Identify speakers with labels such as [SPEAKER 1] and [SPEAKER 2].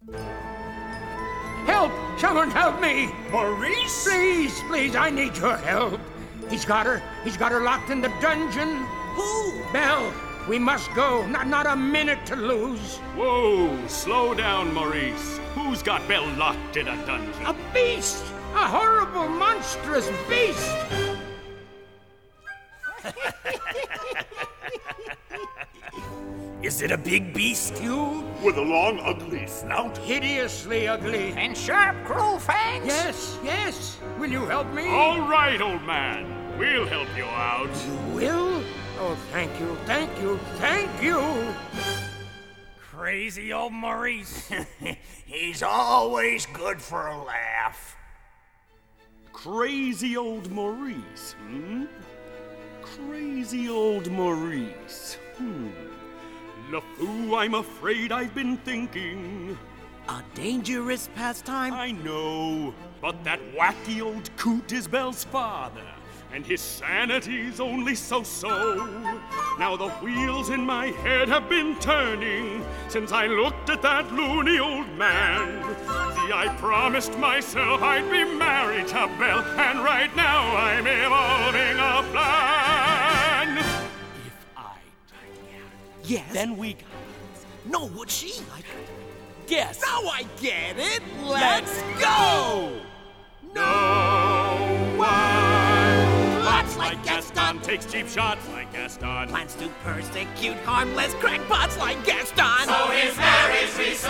[SPEAKER 1] Help! Someone help me!
[SPEAKER 2] Maurice?
[SPEAKER 1] Please, I need your help. He's got her locked in the dungeon.
[SPEAKER 2] Who?
[SPEAKER 1] Belle, we must go. Not a minute to lose.
[SPEAKER 3] Whoa, slow down, Maurice. Who's got Belle locked in a dungeon?
[SPEAKER 1] A beast! A horrible, monstrous beast!
[SPEAKER 2] Is it a big beast?
[SPEAKER 1] You?
[SPEAKER 4] With a long, ugly snout?
[SPEAKER 1] Hideously ugly.
[SPEAKER 5] And sharp, cruel fangs?
[SPEAKER 1] Yes. Will you help me?
[SPEAKER 3] All right, old man. We'll help you out.
[SPEAKER 1] You will? Oh, thank you.
[SPEAKER 2] Crazy old Maurice. He's always good for a laugh.
[SPEAKER 3] Crazy old Maurice, Crazy old Maurice, LeFou, I'm afraid I've been thinking.
[SPEAKER 2] A dangerous pastime?
[SPEAKER 3] I know, but that wacky old coot is Belle's father, and his sanity's only so-so. Now the wheels in my head have been turning since I looked at that loony old man. See, I promised myself I'd be married to Belle, and right now I'm evolving a plan. If I
[SPEAKER 2] Yes.
[SPEAKER 3] then we got
[SPEAKER 2] No, would she?
[SPEAKER 3] guess.
[SPEAKER 2] Now I get it. Let's go.
[SPEAKER 3] No one
[SPEAKER 2] Lots like Gaston.
[SPEAKER 3] takes cheap shots like Gaston.
[SPEAKER 2] Plans to persecute harmless crackpots like Gaston.
[SPEAKER 6] So his marriage